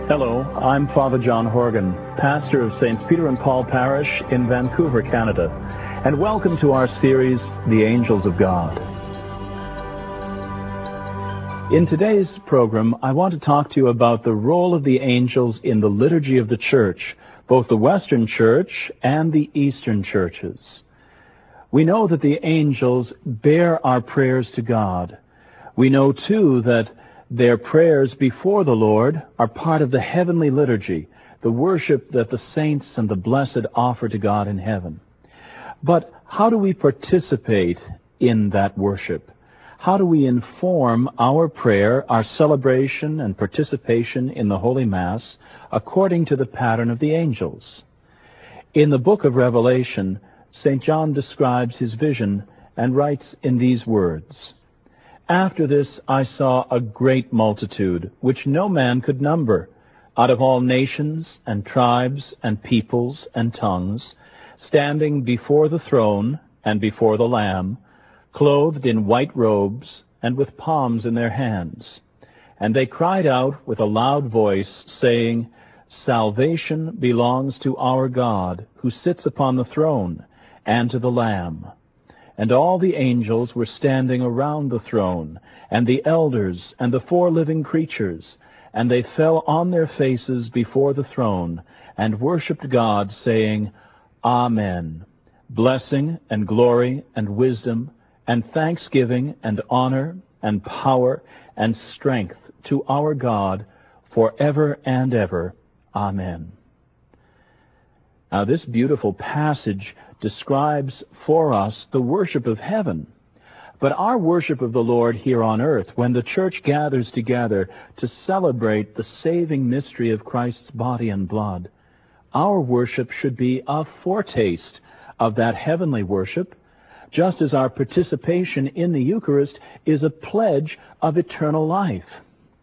Hello, I'm Father John Horgan, pastor of Saints Peter and Paul Parish in Vancouver, Canada, and welcome to our series, The Angels of God. In today's program, I want to talk to you about the role of the angels in the liturgy of the Church, both the Western Church and the Eastern churches. We know that the angels bear our prayers to God. We know, too, that their prayers before the Lord are part of the heavenly liturgy, the worship that the saints and the blessed offer to God in heaven. But how do we participate in that worship? How do we inform our prayer, our celebration and participation in the Holy Mass according to the pattern of the angels? In the book of Revelation, St. John describes his vision and writes in these words, "After this I saw a great multitude, which no man could number, out of all nations and tribes and peoples and tongues, standing before the throne and before the Lamb, clothed in white robes and with palms in their hands. And they cried out with a loud voice, saying, 'Salvation belongs to our God, who sits upon the throne, and to the Lamb.' And all the angels were standing around the throne, and the elders, and the 4 living creatures, and they fell on their faces before the throne, and worshipped God, saying, 'Amen. Blessing and glory and wisdom and thanksgiving and honor and power and strength to our God forever and ever. Amen.'" Now, this beautiful passage describes for us the worship of heaven. But our worship of the Lord here on earth, when the Church gathers together to celebrate the saving mystery of Christ's body and blood, our worship should be a foretaste of that heavenly worship, just as our participation in the Eucharist is a pledge of eternal life.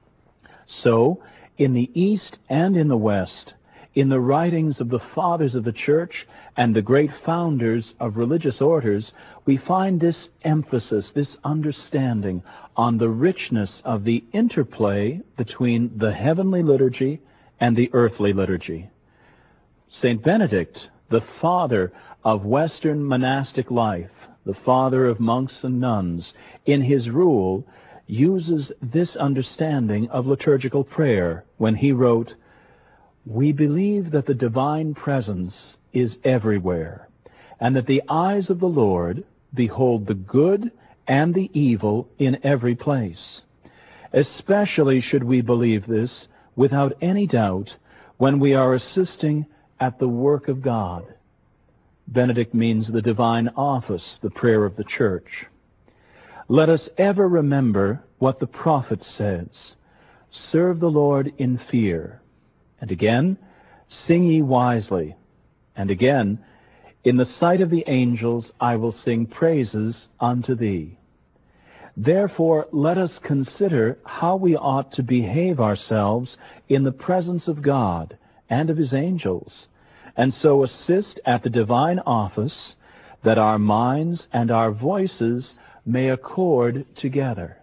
So, in the East and in the West, in the writings of the Fathers of the Church and the great founders of religious orders, we find this emphasis, this understanding on the richness of the interplay between the heavenly liturgy and the earthly liturgy. St. Benedict, the father of Western monastic life, the father of monks and nuns, in his rule, uses this understanding of liturgical prayer when he wrote, "We believe that the divine presence is everywhere, and that the eyes of the Lord behold the good and the evil in every place. Especially should we believe this, without any doubt, when we are assisting at the work of God." Benedict means the divine office, the prayer of the Church. Let us ever remember what the prophet says, "Serve the Lord in fear." And again, "Sing ye wisely." And again, "In the sight of the angels I will sing praises unto thee." Therefore, let us consider how we ought to behave ourselves in the presence of God and of His angels, and so assist at the divine office, that our minds and our voices may accord together.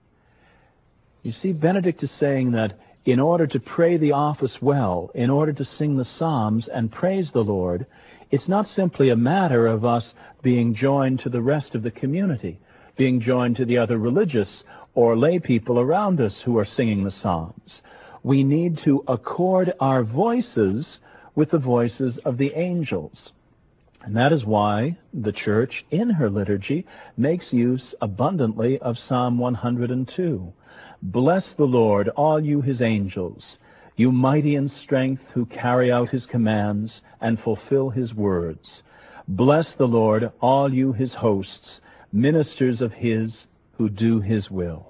You see, Benedict is saying that in order to pray the office well, in order to sing the Psalms and praise the Lord, it's not simply a matter of us being joined to the rest of the community, being joined to the other religious or lay people around us who are singing the Psalms. We need to accord our voices with the voices of the angels. And that is why the Church, in her liturgy, makes use abundantly of Psalm 102. "Bless the Lord, all you His angels, you mighty in strength who carry out His commands and fulfill His words. Bless the Lord, all you His hosts, ministers of His who do His will."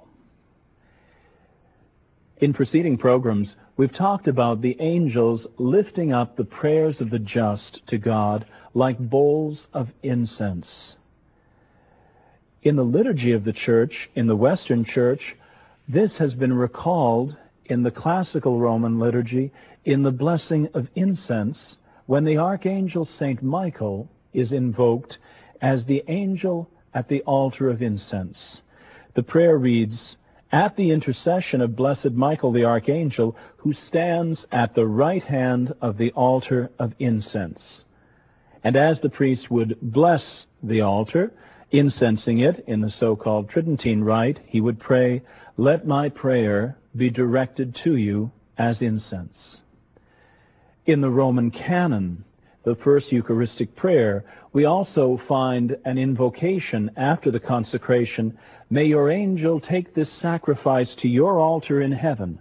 In preceding programs, we've talked about the angels lifting up the prayers of the just to God like bowls of incense. In the liturgy of the Church, in the Western Church, this has been recalled in the classical Roman liturgy in the blessing of incense when the Archangel St. Michael is invoked as the angel at the altar of incense. The prayer reads, at the intercession of Blessed Michael the Archangel, who stands at the right hand of the altar of incense. And as the priest would bless the altar, incensing it in the so-called Tridentine rite, he would pray, "Let my prayer be directed to you as incense." In the Roman canon, the first Eucharistic prayer, we also find an invocation after the consecration, "May your angel take this sacrifice to your altar in heaven."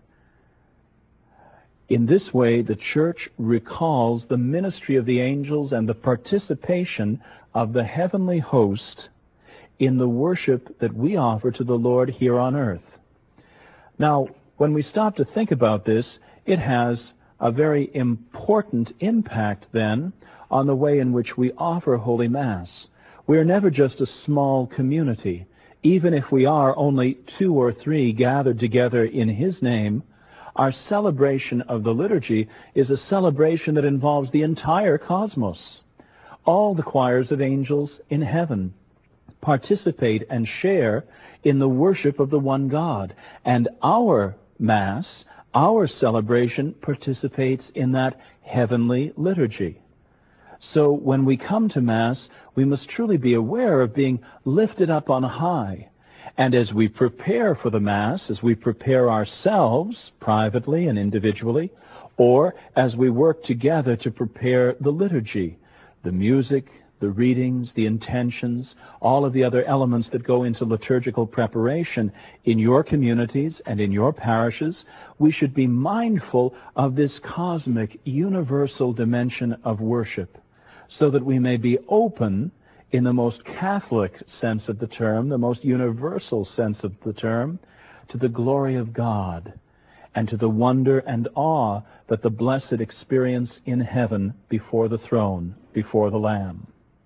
In this way, the Church recalls the ministry of the angels and the participation of the heavenly host in the worship that we offer to the Lord here on earth. Now, when we stop to think about this, it has a very important impact then on the way in which we offer Holy Mass. We are never just a small community. Even if we are only 2 or 3 gathered together in His name, our celebration of the liturgy is a celebration that involves the entire cosmos. All the choirs of angels in heaven participate and share in the worship of the one God. And our Mass, our celebration, participates in that heavenly liturgy. So when we come to Mass, we must truly be aware of being lifted up on high. And as we prepare for the Mass, as we prepare ourselves privately and individually, or as we work together to prepare the liturgy, the music, the readings, the intentions, all of the other elements that go into liturgical preparation in your communities and in your parishes, we should be mindful of this cosmic, universal dimension of worship, so that we may be open in the most Catholic sense of the term, the most universal sense of the term, to the glory of God and to the wonder and awe that the blessed experience in heaven before the throne, before the Lamb.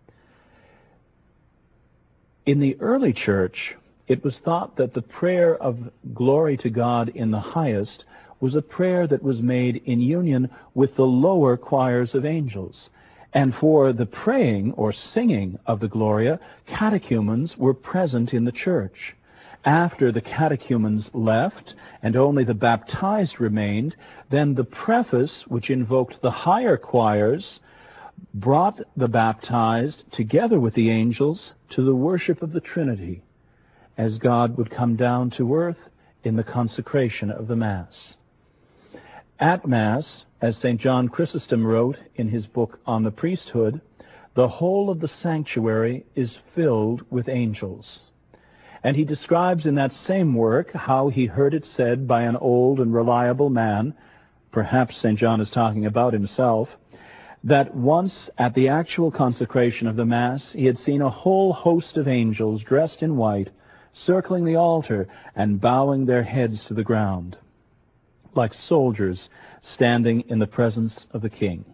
In the early Church, it was thought that the prayer of glory to God in the highest was a prayer that was made in union with the lower choirs of angels. And for the praying or singing of the Gloria, catechumens were present in the church. After the catechumens left and only the baptized remained, then the preface, which invoked the higher choirs, brought the baptized together with the angels to the worship of the Trinity, as God would come down to earth in the consecration of the Mass. At Mass, as St. John Chrysostom wrote in his book on the priesthood, the whole of the sanctuary is filled with angels. And he describes in that same work how he heard it said by an old and reliable man, perhaps St. John is talking about himself, that once at the actual consecration of the Mass, he had seen a whole host of angels dressed in white, circling the altar and bowing their heads to the ground, like soldiers standing in the presence of the King.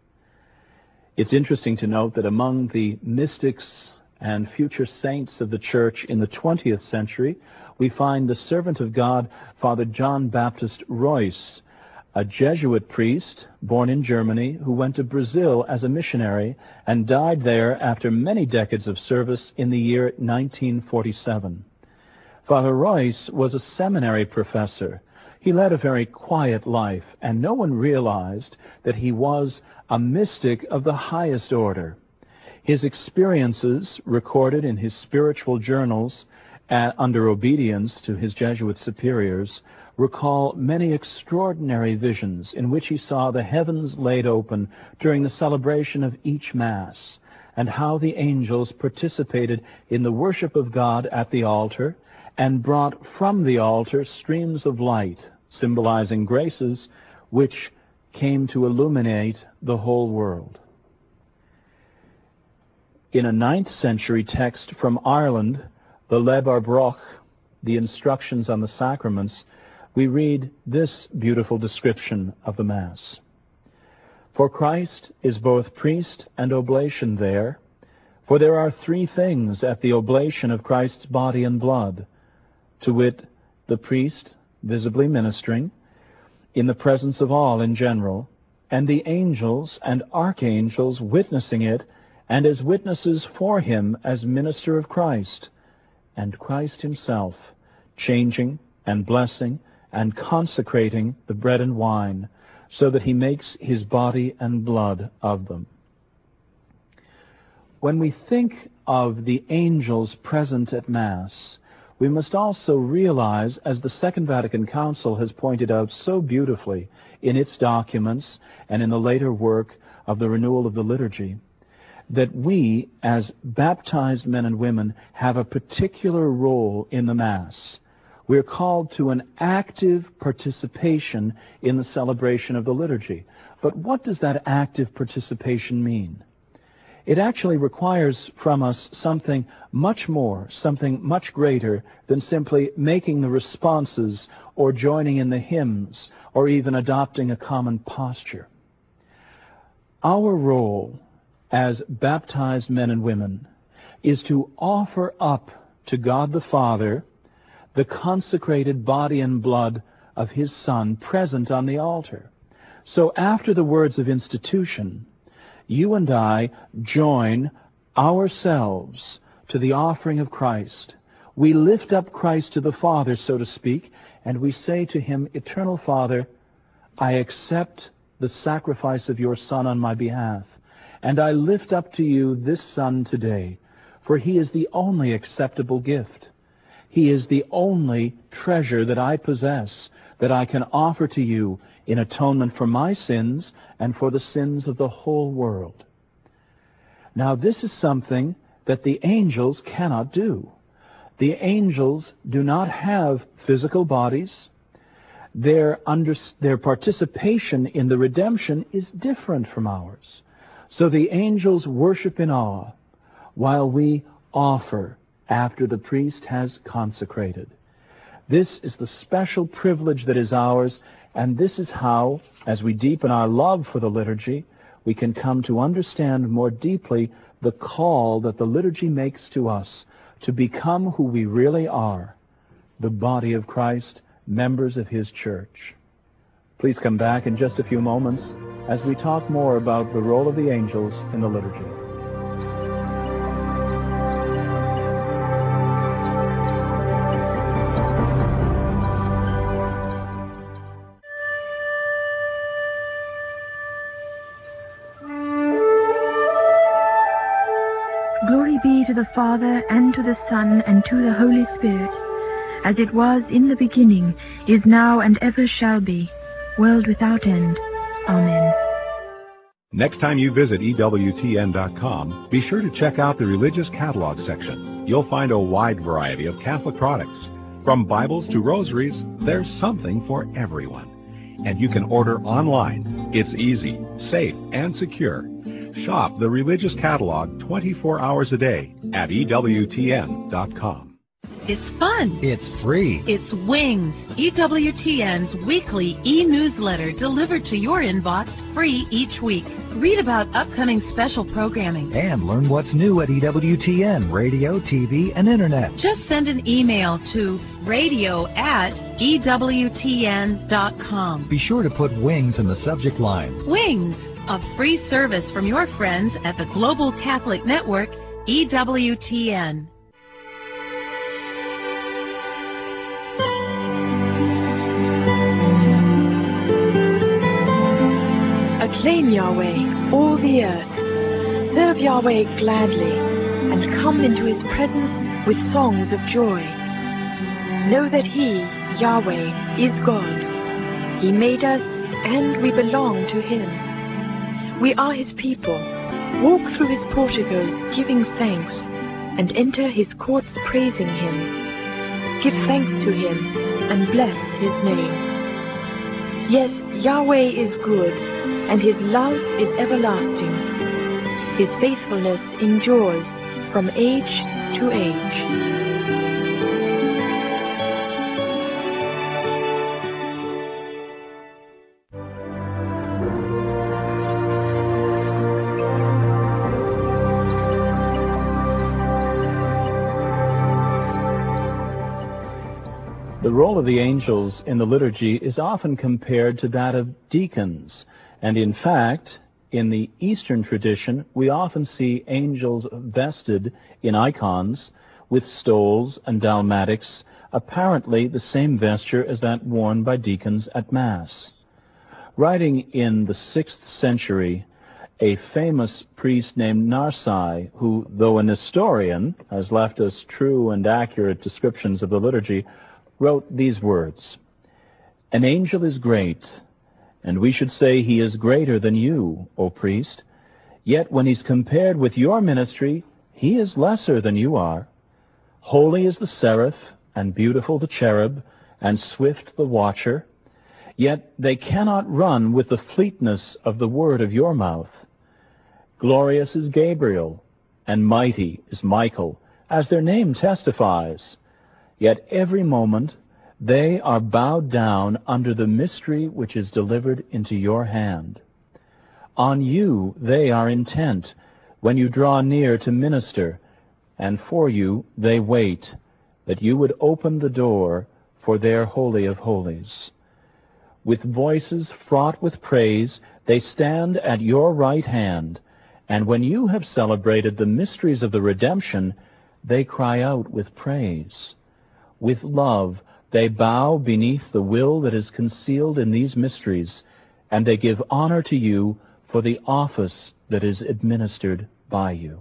It's interesting to note that among the mystics and future saints of the Church in the 20th century, we find the servant of God, Father John Baptist Reuss, a Jesuit priest born in Germany who went to Brazil as a missionary and died there after many decades of service in the year 1947. Father Reuss was a seminary professor. He led a very quiet life, and no one realized that he was a mystic of the highest order. His experiences, recorded in his spiritual journals under obedience to his Jesuit superiors, recall many extraordinary visions in which he saw the heavens laid open during the celebration of each Mass, and how the angels participated in the worship of God at the altar and brought from the altar streams of light, symbolizing graces which came to illuminate the whole world. In a 9th century text from Ireland, the Lebar Broch, the Instructions on the Sacraments, we read this beautiful description of the Mass. For Christ is both priest and oblation there, for there are 3 things at the oblation of Christ's body and blood, to wit, the priest visibly ministering, in the presence of all in general, and the angels and archangels witnessing it, and as witnesses for him as minister of Christ, and Christ himself, changing and blessing and consecrating the bread and wine, so that he makes his body and blood of them. When we think of the angels present at Mass, we must also realize, as the Second Vatican Council has pointed out so beautifully in its documents and in the later work of the renewal of the liturgy, that we, as baptized men and women, have a particular role in the Mass. We're called to an active participation in the celebration of the liturgy. But what does that active participation mean? It actually requires from us something much more, something much greater than simply making the responses or joining in the hymns or even adopting a common posture. Our role as baptized men and women is to offer up to God the Father the consecrated body and blood of His Son present on the altar. So after the words of institution, you and I join ourselves to the offering of Christ. We lift up Christ to the Father, so to speak, and we say to Him, Eternal Father, I accept the sacrifice of your Son on my behalf, and I lift up to you this Son today, for He is the only acceptable gift. He is the only treasure that I possess, that I can offer to you in atonement for my sins and for the sins of the whole world. Now, this is something that the angels cannot do. The angels do not have physical bodies. Their participation in the redemption is different from ours. So the angels worship in awe while we offer after the priest has consecrated. This is the special privilege that is ours, and this is how, as we deepen our love for the liturgy, we can come to understand more deeply the call that the liturgy makes to us to become who we really are, the body of Christ, members of His church. Please come back in just a few moments as we talk more about the role of the angels in the liturgy. Glory be to the Father, and to the Son, and to the Holy Spirit, as it was in the beginning, is now, and ever shall be, world without end. Amen. Next time you visit EWTN.com, be sure to check out the Religious Catalog section. You'll find a wide variety of Catholic products. From Bibles to rosaries, there's something for everyone. And you can order online. It's easy, safe, and secure. Shop the Religious Catalog 24 hours a day at EWTN.com. It's fun. It's free. It's Wings, EWTN's weekly e-newsletter delivered to your inbox free each week. Read about upcoming special programming. And learn what's new at EWTN, radio, TV, and internet. Just send an email to radio@EWTN.com. Be sure to put Wings in the subject line. Wings, a free service from your friends at the Global Catholic Network, EWTN. Acclaim Yahweh, all the earth. Serve Yahweh gladly, and come into His presence with songs of joy. Know that He, Yahweh, is God. He made us, and we belong to Him. We are His people. Walk through His porticos, giving thanks, and enter His courts praising Him. Give thanks to Him, and bless His name. Yes, Yahweh is good, and His love is everlasting. His faithfulness endures from age to age. The role of the angels in the liturgy is often compared to that of deacons, and in fact, in the Eastern tradition, we often see angels vested in icons with stoles and dalmatics, apparently the same vesture as that worn by deacons at Mass. Writing in the 6th century, a famous priest named Narsai, who, though a Nestorian, has left us true and accurate descriptions of the liturgy, wrote these words: "An angel is great, and we should say he is greater than you, O priest, yet when he's compared with your ministry, he is lesser than you are. Holy is the seraph, and beautiful the cherub, and swift the watcher, yet they cannot run with the fleetness of the word of your mouth. Glorious is Gabriel, and mighty is Michael, as their name testifies. Yet every moment they are bowed down under the mystery which is delivered into your hand. On you they are intent when you draw near to minister, and for you they wait, that you would open the door for their Holy of Holies. With voices fraught with praise, they stand at your right hand, and when you have celebrated the mysteries of the redemption, they cry out with praise. With love, they bow beneath the will that is concealed in these mysteries, and they give honor to you for the office that is administered by you."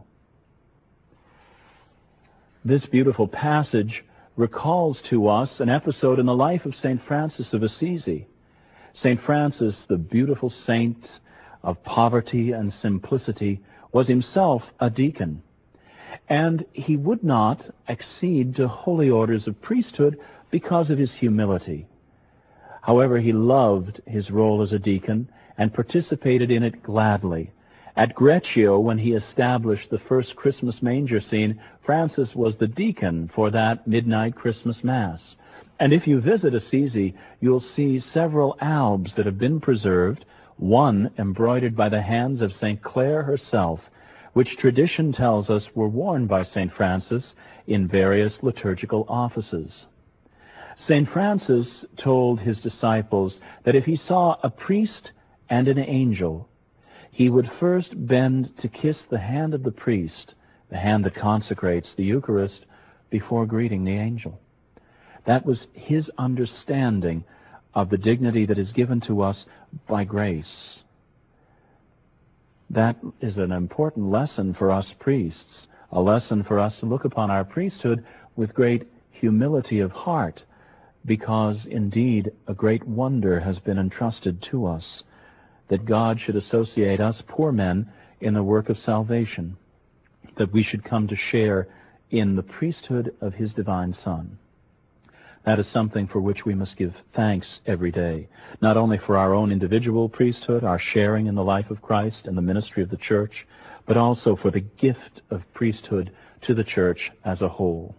This beautiful passage recalls to us an episode in the life of St. Francis of Assisi. St. Francis, the beautiful saint of poverty and simplicity, was himself a deacon. And he would not accede to holy orders of priesthood because of his humility. However, he loved his role as a deacon and participated in it gladly. At Greccio, when he established the first Christmas manger scene, Francis was the deacon for that midnight Christmas Mass. And if you visit Assisi, you'll see several albs that have been preserved, one embroidered by the hands of St. Clare herself, which tradition tells us were worn by St. Francis in various liturgical offices. St. Francis told his disciples that if he saw a priest and an angel, he would first bend to kiss the hand of the priest, the hand that consecrates the Eucharist, before greeting the angel. That was his understanding of the dignity that is given to us by grace. That is an important lesson for us priests, a lesson for us to look upon our priesthood with great humility of heart, because indeed a great wonder has been entrusted to us, that God should associate us poor men in the work of salvation, that we should come to share in the priesthood of his divine Son. That is something for which we must give thanks every day, not only for our own individual priesthood, our sharing in the life of Christ and the ministry of the Church, but also for the gift of priesthood to the Church as a whole.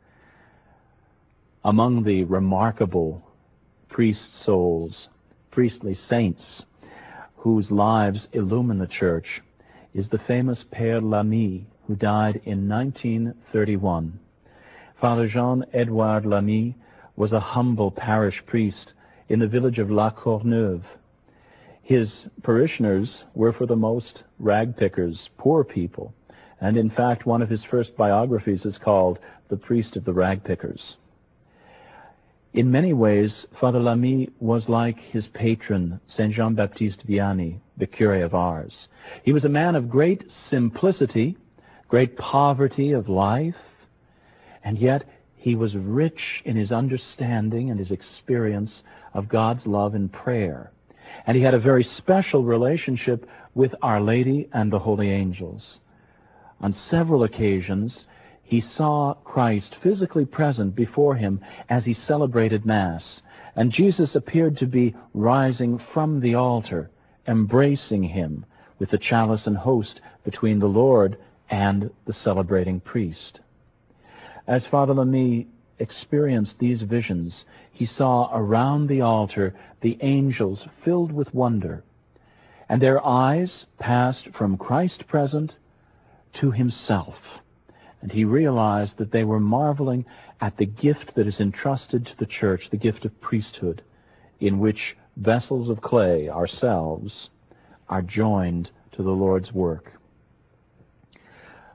Among the remarkable priest souls, priestly saints, whose lives illumine the Church, is the famous Père Lamy, who died in 1931. Father Jean-Edouard Lamy was a humble parish priest in the village of La Courneuve. His parishioners were for the most ragpickers, poor people, and in fact one of his first biographies is called The Priest of the Ragpickers. In many ways, Father Lamy was like his patron, Saint Jean-Baptiste Vianney, the Curé of Ars. He was a man of great simplicity, great poverty of life, and yet he was rich in his understanding and his experience of God's love in prayer. And he had a very special relationship with Our Lady and the holy angels. On several occasions, he saw Christ physically present before him as he celebrated Mass, and Jesus appeared to be rising from the altar, embracing him with the chalice and host between the Lord and the celebrating priest. As Father Lamy experienced these visions, he saw around the altar the angels filled with wonder, and their eyes passed from Christ present to himself. And he realized that they were marveling at the gift that is entrusted to the Church, the gift of priesthood, in which vessels of clay, ourselves, are joined to the Lord's work.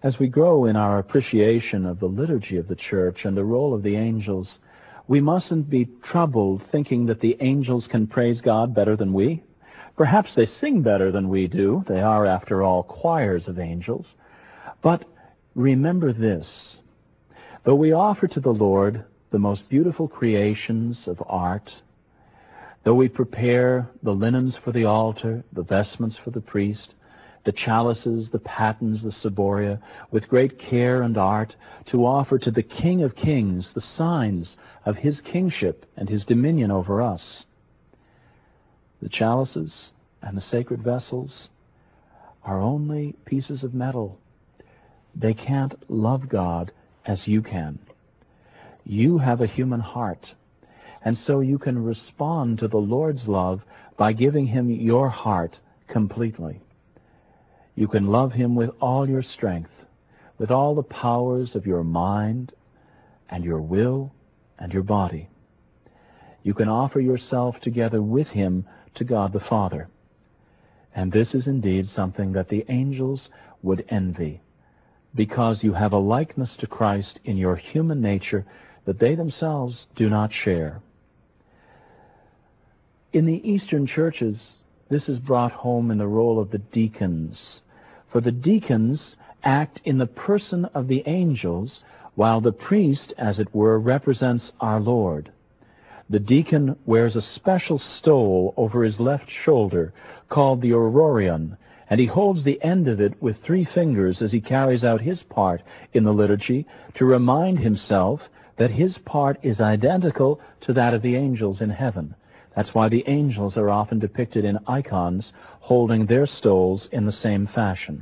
As we grow in our appreciation of the liturgy of the Church and the role of the angels, we mustn't be troubled thinking that the angels can praise God better than we. Perhaps they sing better than we do. They are, after all, choirs of angels. But remember this: though we offer to the Lord the most beautiful creations of art, though we prepare the linens for the altar, the vestments for the priest, the chalices, the patens, the ciboria, with great care and art, to offer to the King of Kings the signs of His kingship and His dominion over us, the chalices and the sacred vessels are only pieces of metal. They can't love God as you can. You have a human heart, and so you can respond to the Lord's love by giving Him your heart completely. You can love Him with all your strength, with all the powers of your mind and your will and your body. You can offer yourself together with Him to God the Father. And this is indeed something that the angels would envy, because you have a likeness to Christ in your human nature that they themselves do not share. In the Eastern churches, this is brought home in the role of the deacons. For the deacons act in the person of the angels, while the priest, as it were, represents our Lord. The deacon wears a special stole over his left shoulder called the aurorion, and he holds the end of it with 3 fingers as he carries out his part in the liturgy to remind himself that his part is identical to that of the angels in heaven. That's why the angels are often depicted in icons holding their stoles in the same fashion.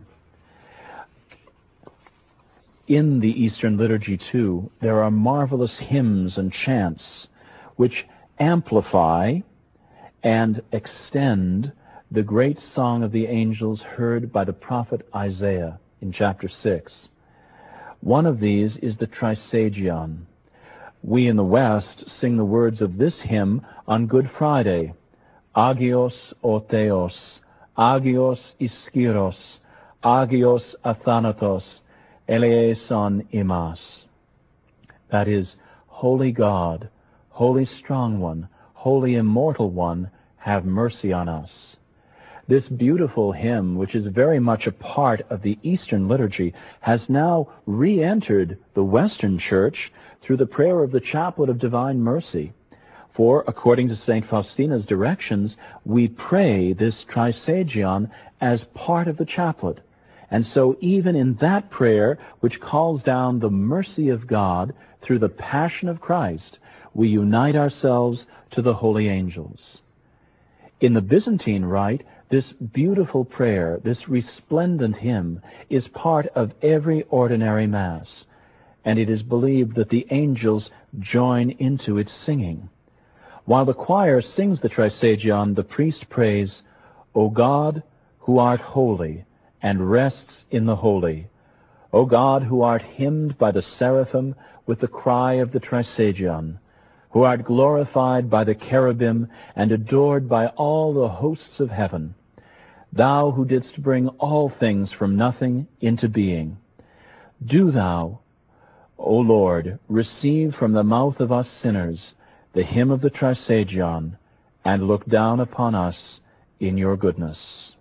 In the Eastern liturgy, too, there are marvelous hymns and chants which amplify and extend the great song of the angels heard by the prophet Isaiah in chapter 6. One of these is the Trisagion. We in the West sing the words of this hymn on Good Friday: Agios o Theos, Agios Iskiros, Agios Athanatos, Eleison imas. That is, Holy God, Holy Strong One, Holy Immortal One, have mercy on us. This beautiful hymn, which is very much a part of the Eastern liturgy, has now re-entered the Western Church through the prayer of the Chaplet of Divine Mercy. For, according to St. Faustina's directions, we pray this Trisagion as part of the chaplet. And so even in that prayer, which calls down the mercy of God through the passion of Christ, we unite ourselves to the holy angels. In the Byzantine rite, this beautiful prayer, this resplendent hymn, is part of every ordinary Mass, and it is believed that the angels join into its singing. While the choir sings the Trisagion, the priest prays, O God, who art holy, and rests in the holy, O God, who art hymned by the seraphim with the cry of the Trisagion, who art glorified by the cherubim and adored by all the hosts of heaven, thou who didst bring all things from nothing into being. Do thou, O Lord, receive from the mouth of us sinners the hymn of the Trisagion, and look down upon us in your goodness.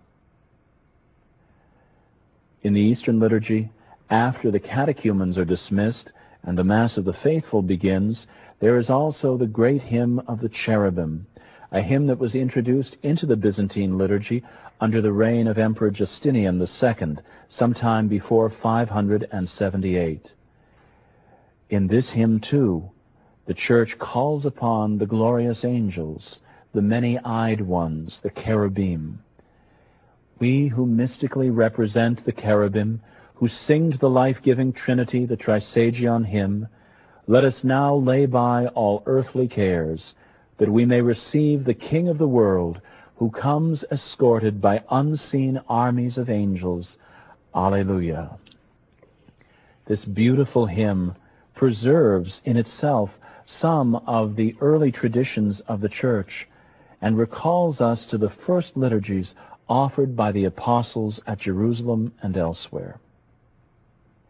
In the Eastern liturgy, after the catechumens are dismissed and the Mass of the Faithful begins, there is also the great hymn of the cherubim, a hymn that was introduced into the Byzantine liturgy under the reign of Emperor Justinian II, sometime before 578. In this hymn, too, the Church calls upon the glorious angels, the many-eyed ones, the cherubim. We who mystically represent the cherubim, who sing to the life-giving Trinity the Trisagion hymn, let us now lay by all earthly cares, that we may receive the King of the world, who comes escorted by unseen armies of angels. Alleluia. This beautiful hymn preserves in itself some of the early traditions of the Church and recalls us to the first liturgies offered by the apostles at Jerusalem and elsewhere.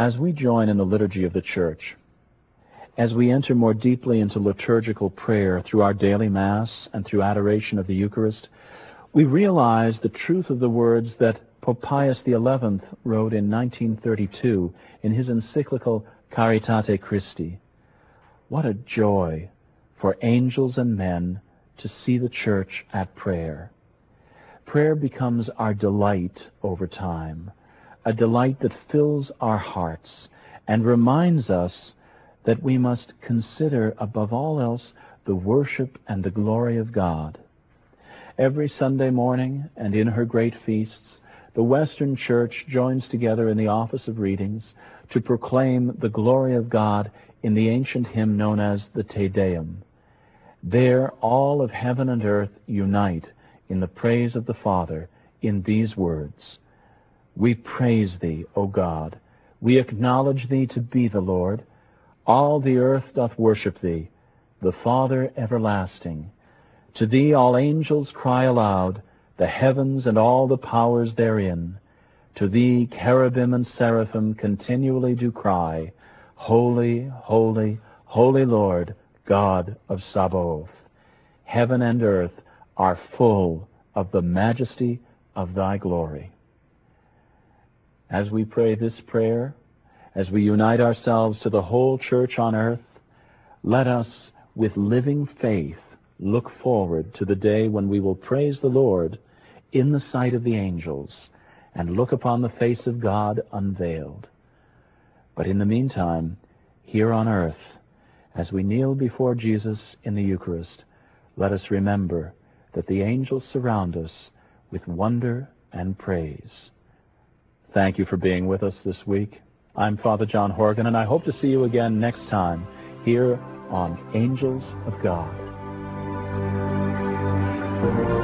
As we join in the liturgy of the Church, as we enter more deeply into liturgical prayer through our daily Mass and through adoration of the Eucharist, we realize the truth of the words that Pope Pius XI wrote in 1932 in his encyclical Caritate Christi. What a joy for angels and men to see the Church at prayer. Prayer becomes our delight over time, a delight that fills our hearts and reminds us that we must consider above all else the worship and the glory of God. Every Sunday morning and in her great feasts, the Western Church joins together in the office of readings to proclaim the glory of God in the ancient hymn known as the Te Deum. There all of heaven and earth unite in the praise of the Father in these words: We praise Thee, O God. We acknowledge Thee to be the Lord. All the earth doth worship Thee, the Father everlasting. To Thee all angels cry aloud, the heavens and all the powers therein. To Thee cherubim and seraphim continually do cry, Holy, holy, holy Lord, God of Sabaoth. Heaven and earth are full of the majesty of Thy glory. As we pray this prayer, as we unite ourselves to the whole Church on earth, let us, with living faith, look forward to the day when we will praise the Lord in the sight of the angels and look upon the face of God unveiled. But in the meantime, here on earth, as we kneel before Jesus in the Eucharist, let us remember that the angels surround us with wonder and praise. Thank you for being with us this week. I'm Father John Horgan, and I hope to see you again next time here on Angels of God.